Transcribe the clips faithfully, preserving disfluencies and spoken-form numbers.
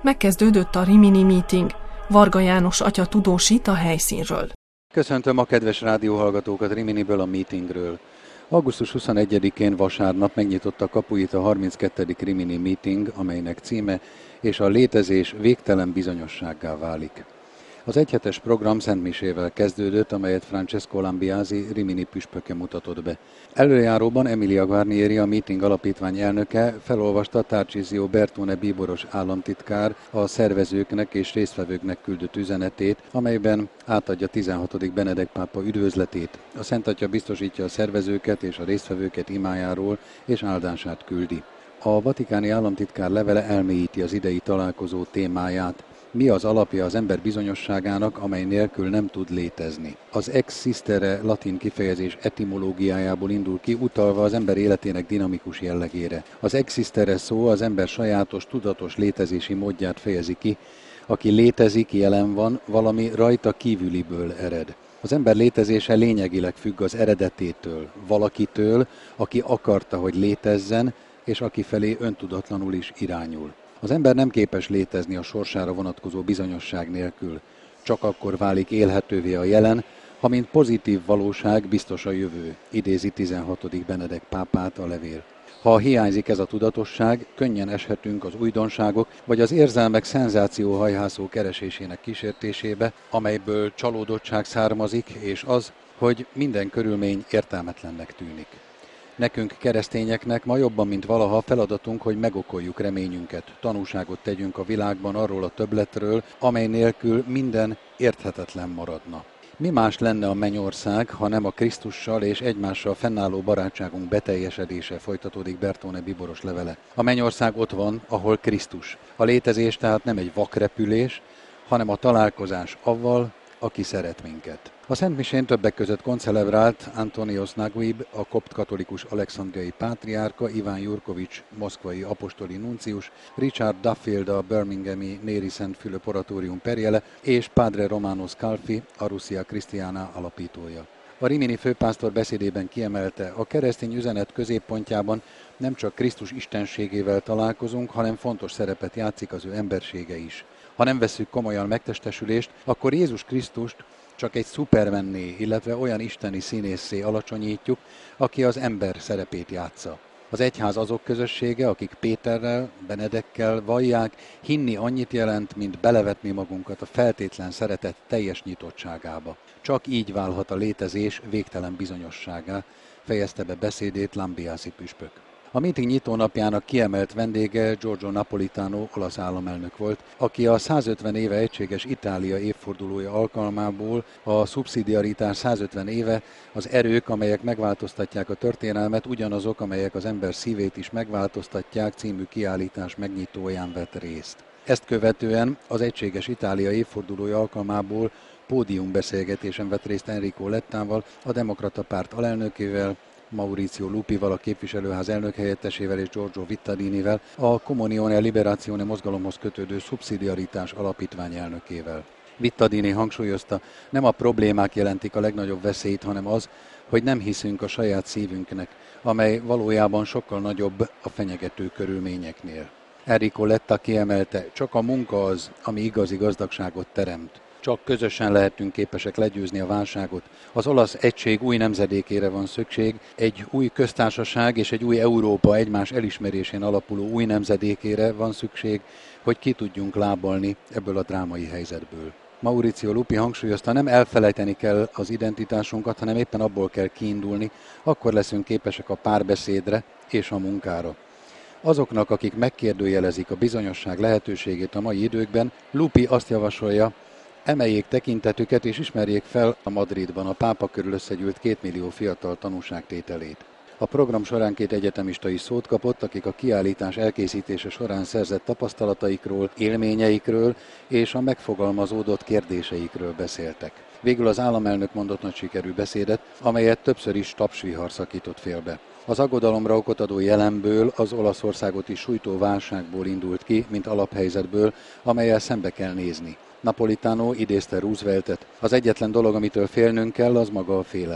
Megkezdődött a Rimini Meeting. Varga János atya tudósít a helyszínről. Köszöntöm a kedves rádióhallgatókat Riminiből, a meetingről. augusztus huszonegyedikén vasárnap megnyitotta kapuit a harminckettedik Rimini Meeting, amelynek címe és a létezés végtelen bizonyossággá válik. Az egyhetes program szentmisével kezdődött, amelyet Francesco Lambiasi Rimini püspöke mutatott be. Előjáróban Emilia Guarnieri, a meeting alapítvány elnöke felolvasta Tarcisio Bertone bíboros államtitkár a szervezőknek és résztvevőknek küldött üzenetét, amelyben átadja tizenhatodik Benedek pápa üdvözletét. A Szent Atya biztosítja a szervezőket és a résztvevőket imájáról, és áldását küldi. A vatikáni államtitkár levele elmélyíti az idei találkozó témáját. Mi az alapja az ember bizonyosságának, amely nélkül nem tud létezni? Az ex sistere latin kifejezés etimológiájából indul ki, utalva az ember életének dinamikus jellegére. Az ex sistere szó az ember sajátos, tudatos létezési módját fejezi ki, aki létezik, jelen van, valami rajta kívüliből ered. Az ember létezése lényegileg függ az eredetétől, valakitől, aki akarta, hogy létezzen, és aki felé öntudatlanul is irányul. Az ember nem képes létezni a sorsára vonatkozó bizonyosság nélkül. Csak akkor válik élhetővé a jelen, ha mint pozitív valóság biztos a jövő, idézi tizenhatodik Benedek pápát a levél. Ha hiányzik ez a tudatosság, könnyen eshetünk az újdonságok vagy az érzelmek szenzációhajhászó keresésének kísértésébe, amelyből csalódottság származik, és az, hogy minden körülmény értelmetlennek tűnik. Nekünk, keresztényeknek ma jobban, mint valaha feladatunk, hogy megokoljuk reményünket, tanúságot tegyünk a világban arról a többletről, amely nélkül minden érthetetlen maradna. Mi más lenne a mennyország, ha nem a Krisztussal és egymással fennálló barátságunk beteljesedése, folytatódik Bertone bíboros levele. A mennyország ott van, ahol Krisztus. A létezés tehát nem egy vakrepülés, hanem a találkozás avval, aki szeret minket. A Szentmisén többek között koncelebrált Antonios Naguib, a kopt katolikus alexandriai pátriárka, Iván Jurkovics, moszkvai apostoli nuncius, Richard Duffield, a birminghami Néri Szent Fülöp oratórium perjele, és Padre Romano Scalfi, a Russia Christiana alapítója. A rimini főpásztor beszédében kiemelte, a keresztény üzenet középpontjában nem csak Krisztus istenségével találkozunk, hanem fontos szerepet játszik az ő embersége is. Ha nem vesszük komolyan megtestesülést, akkor Jézus Krisztust csak egy szupermenné, illetve olyan isteni színésszé alacsonyítjuk, aki az ember szerepét játsza. Az egyház azok közössége, akik Péterrel, Benedekkel vallják, hinni annyit jelent, mint belevetni magunkat a feltétlen szeretet teljes nyitottságába. Csak így válhat a létezés végtelen bizonyosságá, fejezte be beszédét Lambiasi püspök. A meeting nyitónapjának kiemelt vendége Giorgio Napolitano, olasz államelnök volt, aki a százötven éve egységes Itália évfordulója alkalmából a szubszidiaritás százötven éve, az erők, amelyek megváltoztatják a történelmet, ugyanazok, amelyek az ember szívét is megváltoztatják című kiállítás megnyitóján vett részt. Ezt követően az egységes Itália évfordulója alkalmából pódiumbeszélgetésen vett részt Enrico Lettával, a Demokrata Párt alelnökével, Maurizio Lupival, a képviselőház elnökhelyettesével és Giorgio Vittadinivel, a Comunione Liberazione mozgalomhoz kötődő szubszidiaritás alapítvány elnökével. Vittadini hangsúlyozta, nem a problémák jelentik a legnagyobb veszélyt, hanem az, hogy nem hiszünk a saját szívünknek, amely valójában sokkal nagyobb a fenyegető körülményeknél. Enrico Letta kiemelte, csak a munka az, ami igazi gazdagságot teremt. Csak közösen lehetünk képesek legyőzni a válságot. Az olasz egység új nemzedékére van szükség, egy új köztársaság és egy új Európa egymás elismerésén alapuló új nemzedékére van szükség, hogy ki tudjunk lábalni ebből a drámai helyzetből. Maurizio Lupi hangsúlyozta, nem elfelejteni kell az identitásunkat, hanem éppen abból kell kiindulni, akkor leszünk képesek a párbeszédre és a munkára. Azoknak, akik megkérdőjelezik a bizonyosság lehetőségét a mai időkben, Lupi azt javasolja, emeljék tekintetüket és ismerjék fel a Madridban a pápa körül összegyűlt két millió fiatal tanúságtételét. A program során két egyetemista is szót kapott, akik a kiállítás elkészítése során szerzett tapasztalataikról, élményeikről és a megfogalmazódott kérdéseikről beszéltek. Végül az államelnök mondott nagy sikerű beszédet, amelyet többször is tapsvihar szakított félbe. Az aggodalomra okot adó jelenből, az Olaszországot is sújtó válságból indult ki, mint alaphelyzetből, amellyel szembe kell nézni. Napolitano idézte Rooseveltet, az egyetlen dolog, amitől félnünk kell, az maga a félelem.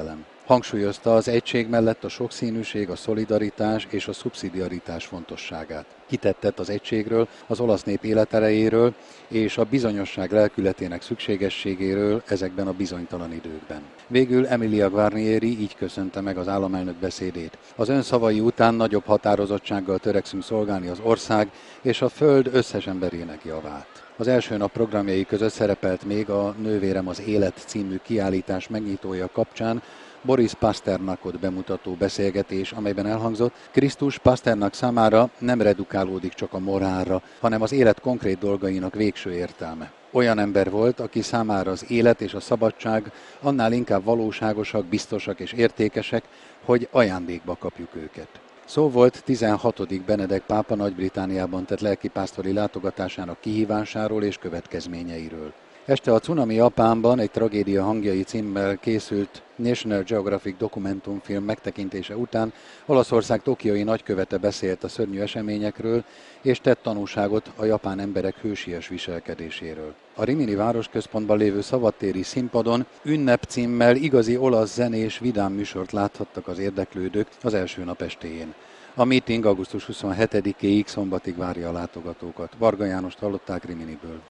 Hangsúlyozta az egység mellett a sokszínűség, a szolidaritás és a szubszidiaritás fontosságát. Kitettet az egységről, az olasz nép életerejéről és a bizonyosság lelkületének szükségességéről ezekben a bizonytalan időkben. Végül Emilia Guarnieri így köszönte meg az államelnök beszédét. Az ön szavai után nagyobb határozottsággal törekszünk szolgálni az ország és a föld összes emberének javát. Az első nap programjai között szerepelt még a Nővérem az élet című kiállítás megnyitója kapcsán Boris Pasternakot bemutató beszélgetés, amelyben elhangzott, Krisztus Pasternak számára nem redukálódik csak a morálra, hanem az élet konkrét dolgainak végső értelme. Olyan ember volt, aki számára az élet és a szabadság annál inkább valóságosak, biztosak és értékesek, hogy ajándékba kapjuk őket. Szó volt tizenhatodik Benedek pápa Nagy-Britanniában tett lelkipásztori látogatásának kihívásáról és következményeiről. Este a Cunami Japánban egy tragédia hangjai címmel készült National Geographic dokumentumfilm megtekintése után Olaszország tokiói nagykövete beszélt a szörnyű eseményekről, és tett tanúságot a japán emberek hősies viselkedéséről. A Rimini városközpontban lévő szabadtéri színpadon Ünnep címmel igazi olasz zenés vidám műsort láthattak az érdeklődők az első nap estéjén. A meeting augusztus huszonhetedikéig szombatig várja a látogatókat. Varga Jánost hallották Riminiből.